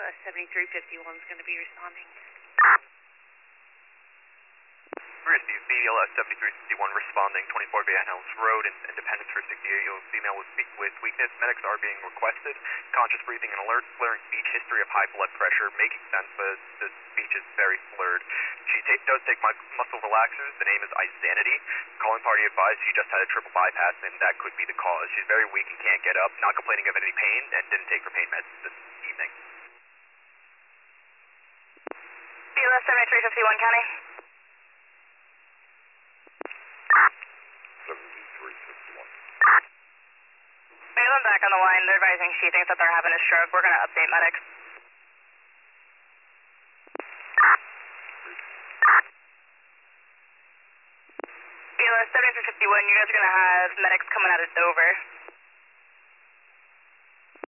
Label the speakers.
Speaker 1: BLS 7351 is going to be responding.
Speaker 2: Receive BLS 7351 responding, 24 Van Helms Road and Independence Route 68. Female with weakness. Medics are being requested. Conscious breathing and alert. Slurring speech. History of high blood pressure. Making sense, but the speech is very slurred. She does take muscle relaxers. The name is Izanity. Calling party advised she just had a triple bypass and that could be the cause. She's very weak and can't get up. Not complaining of any pain and didn't take her pain meds this evening.
Speaker 3: BLS 7351 County.
Speaker 4: 7351.
Speaker 3: We have them back on the line. They're advising she thinks that they're having a stroke. We're going to update medics. BLS 7351, you guys are going to have medics coming out of Dover.